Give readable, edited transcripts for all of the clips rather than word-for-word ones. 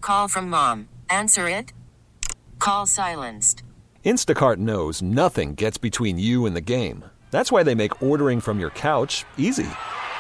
Call from mom. Answer it. Call silenced. Instacart knows nothing gets between you and the game. That's why they make ordering from your couch easy.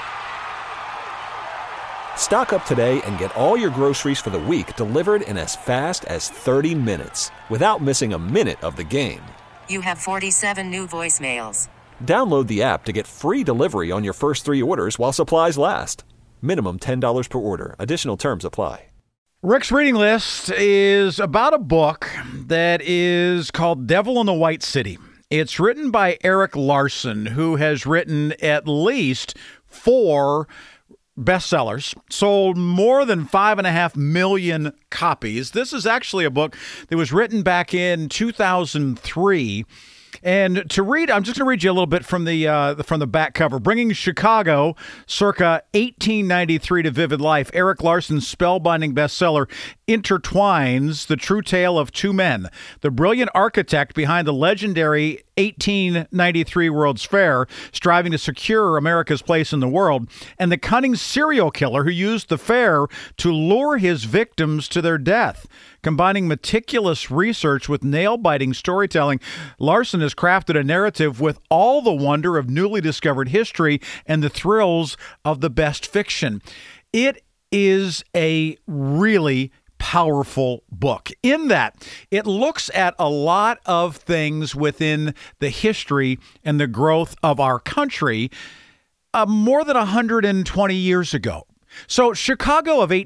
Stock up today and get all your groceries for the week delivered in as fast as 30 minutes without missing a minute of the game. You have 47 new voicemails. Download the app to get free delivery on your first 3 orders while supplies last. Minimum $10 per order. Additional terms apply. Rick's reading list is about a book that is called Devil in the White City. It's written by Erik Larson, who has written at least 4 bestsellers, sold more than 5.5 million copies. This is actually a book that was written back in 2003. And to read, I'm just going to read you a little bit from the back cover. Bringing Chicago circa 1893 to vivid life, Erik Larson's spellbinding bestseller intertwines the true tale of 2 men, the brilliant architect behind the legendary 1893 World's Fair, striving to secure America's place in the world, and the cunning serial killer who used the fair to lure his victims to their death. Combining meticulous research with nail-biting storytelling, Larson has crafted a narrative with all the wonder of newly discovered history and the thrills of the best fiction. It is a really powerful book in that it looks at a lot of things within the history and the growth of our country more than 120 years ago. So Chicago of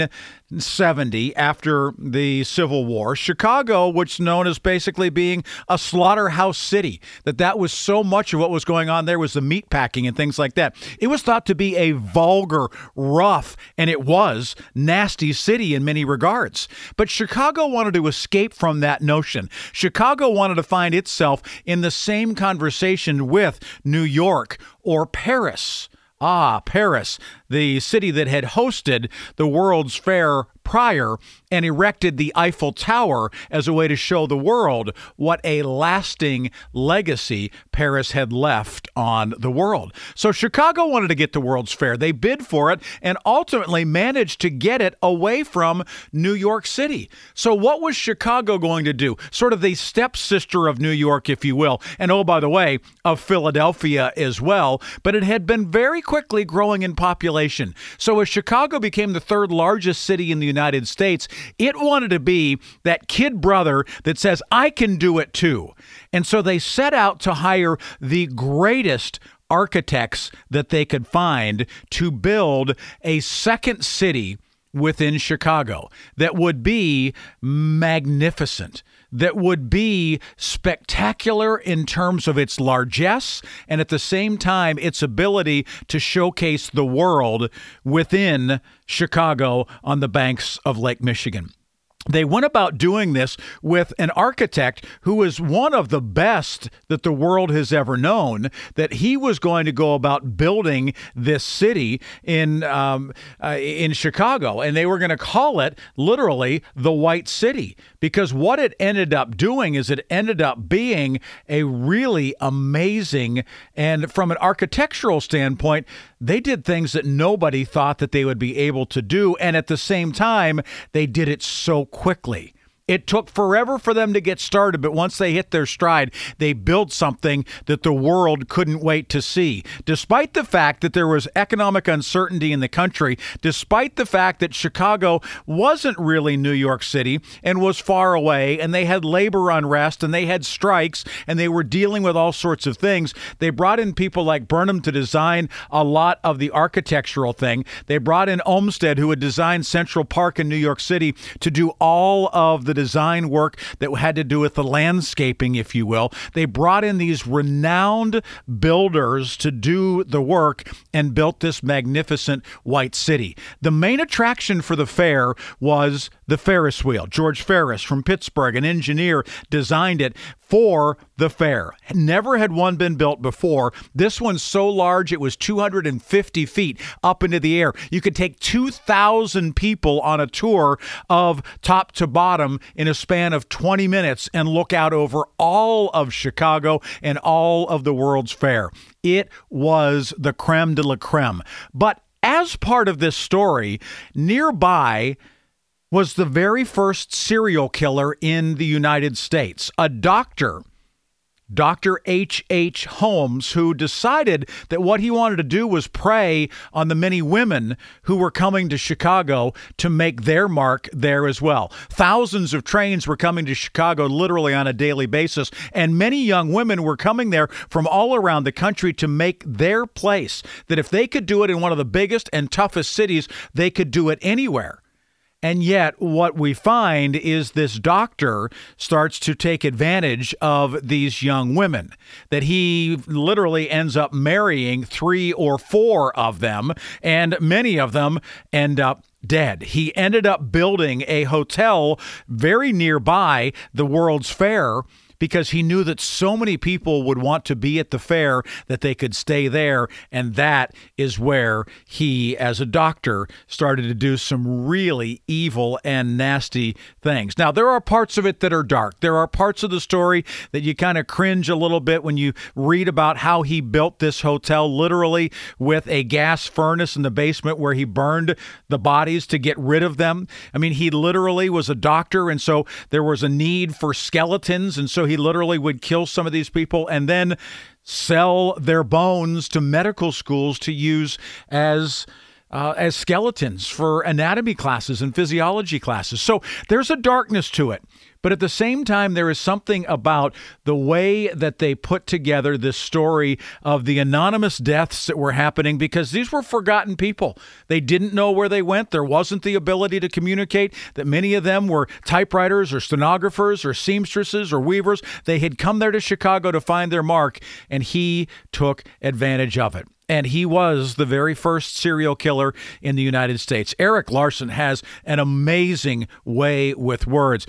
1870, after the Civil War, Chicago, which is known as basically being a slaughterhouse city, that was so much of what was going on there was the meat packing and things like that. It was thought to be a vulgar, rough, and it was nasty city in many regards. But Chicago wanted to escape from that notion. Chicago wanted to find itself in the same conversation with New York or Paris. Paris, the city that had hosted the World's Fair prior and erected the Eiffel Tower as a way to show the world what a lasting legacy Paris had left on the world. So Chicago wanted to get the World's Fair. They bid for it and ultimately managed to get it away from New York City. So what was Chicago going to do? Sort of the stepsister of New York, if you will. And oh, by the way, of Philadelphia as well. But it had been very quickly growing in population. So as Chicago became the 3rd largest city in the United States, it wanted to be that kid brother that says, I can do it too. And so they set out to hire the greatest architects that they could find to build a second city within Chicago that would be magnificent, that would be spectacular in terms of its largesse and at the same time its ability to showcase the world within Chicago on the banks of Lake Michigan. They went about doing this with an architect who was one of the best that the world has ever known, that he was going to go about building this city in Chicago. And they were going to call it literally the White City, because what it ended up doing is it ended up being a really amazing, and from an architectural standpoint, they did things that nobody thought that they would be able to do. And at the same time, they did it so quickly. It took forever for them to get started, but once they hit their stride, they built something that the world couldn't wait to see. Despite the fact that there was economic uncertainty in the country, despite the fact that Chicago wasn't really New York City and was far away, and they had labor unrest and they had strikes and they were dealing with all sorts of things, they brought in people like Burnham to design a lot of the architectural thing. They brought in Olmsted, who had designed Central Park in New York City, to do all of the design work that had to do with the landscaping, if you will. They brought in these renowned builders to do the work and built this magnificent White City. The main attraction for the fair was the Ferris wheel. George Ferris from Pittsburgh, an engineer, designed it for the fair. Never had one been built before. This one's so large, it was 250 feet up into the air. You could take 2,000 people on a tour of top to bottom in a span of 20 minutes and look out over all of Chicago and all of the World's Fair. It was the creme de la creme. But as part of this story, nearby was the very first serial killer in the United States, a doctor, Dr. H.H. Holmes, who decided that what he wanted to do was prey on the many women who were coming to Chicago to make their mark there as well. Thousands of trains were coming to Chicago literally on a daily basis, and many young women were coming there from all around the country to make their place, that if they could do it in one of the biggest and toughest cities, they could do it anywhere. And yet what we find is this doctor starts to take advantage of these young women, that he literally ends up marrying 3 or 4 of them, and many of them end up dead. He ended up building a hotel very nearby the World's Fair because he knew that so many people would want to be at the fair that they could stay there. And that is where he, as a doctor, started to do some really evil and nasty things. Now, there are parts of it that are dark. There are parts of the story that you kind of cringe a little bit when you read about how he built this hotel literally with a gas furnace in the basement where he burned the bodies to get rid of them. I mean, he literally was a doctor, and so there was a need for skeletons, and so he literally would kill some of these people and then sell their bones to medical schools to use as skeletons for anatomy classes and physiology classes. So there's a darkness to it. But at the same time, there is something about the way that they put together this story of the anonymous deaths that were happening, because these were forgotten people. They didn't know where they went. There wasn't the ability to communicate, that many of them were typewriters or stenographers or seamstresses or weavers. They had come there to Chicago to find their mark, and he took advantage of it. And he was the very first serial killer in the United States. Erik Larson has an amazing way with words.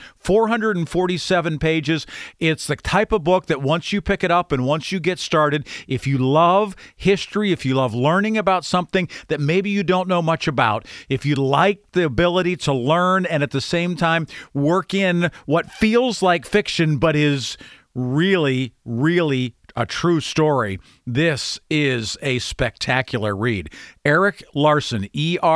447 pages. It's the type of book that once you pick it up and once you get started, if you love history, if you love learning about something that maybe you don't know much about, if you like the ability to learn and at the same time work in what feels like fiction but is really, really a true story, this is a spectacular read. Erik Larson,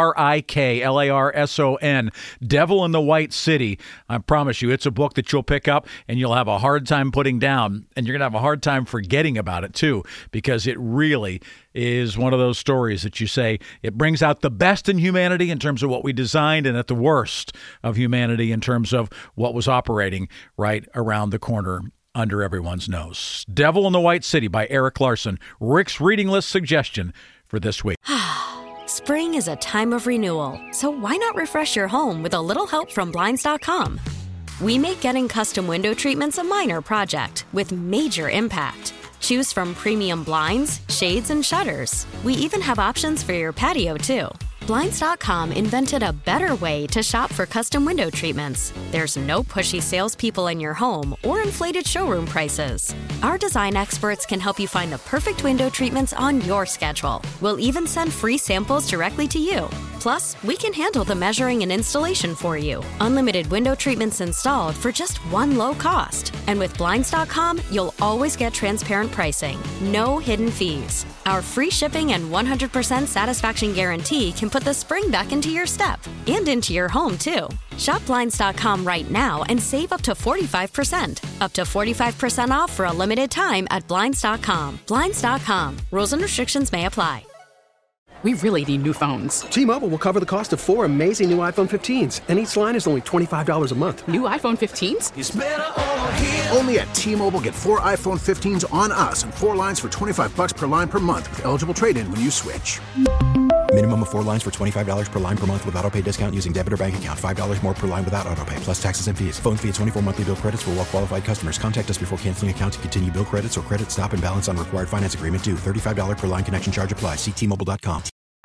Eriklarson, Devil in the White City. I promise you, it's a book that you'll pick up and you'll have a hard time putting down, and you're going to have a hard time forgetting about it too, because it really is one of those stories that you say, it brings out the best in humanity in terms of what we designed, and at the worst of humanity in terms of what was operating right around the corner under everyone's nose. Devil in the White City by Erik Larson. Rick's reading list suggestion for this week. Spring is a time of renewal, so why not refresh your home with a little help from Blinds.com? We make getting custom window treatments a minor project with major impact. Choose from premium blinds, shades, and shutters. We even have options for your patio, too. Blinds.com invented a better way to shop for custom window treatments. There's no pushy salespeople in your home or inflated showroom prices. Our design experts can help you find the perfect window treatments on your schedule. We'll even send free samples directly to you. Plus, we can handle the measuring and installation for you. Unlimited window treatments installed for just one low cost. And with Blinds.com, you'll always get transparent pricing. No hidden fees. Our free shipping and 100% satisfaction guarantee can put the spring back into your step and into your home, too. Shop Blinds.com right now and save up to 45%. Up to 45% off for a limited time at Blinds.com. Blinds.com. Rules and restrictions may apply. We really need new phones. T-Mobile will cover the cost of 4 amazing new iPhone 15s, and each line is only $25 a month. New iPhone 15s? It's better over here. Only at T-Mobile, get 4 iPhone 15s on us and 4 lines for $25 per line per month with eligible trade-in when you switch. Minimum of 4 lines for $25 per line per month with autopay discount using debit or bank account. $5 more per line without autopay, plus taxes and fees. Phone fee at 24 monthly bill credits for well-qualified customers. Contact us before canceling account to continue bill credits or credit stop and balance on required finance agreement due. $35 per line connection charge applies. See T-Mobile.com.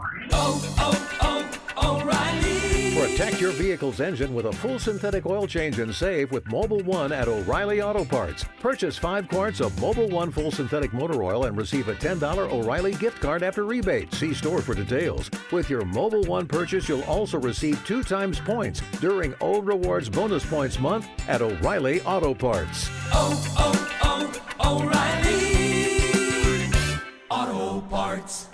O'Reilly. Protect your vehicle's engine with a full synthetic oil change and save with Mobil 1 at O'Reilly Auto Parts. Purchase 5 quarts of Mobil 1 full synthetic motor oil and receive a $10 O'Reilly gift card after rebate. See store for details. With your Mobil 1 purchase, you'll also receive 2 times points during O Rewards Bonus Points Month at O'Reilly Auto Parts. O'Reilly Auto Parts.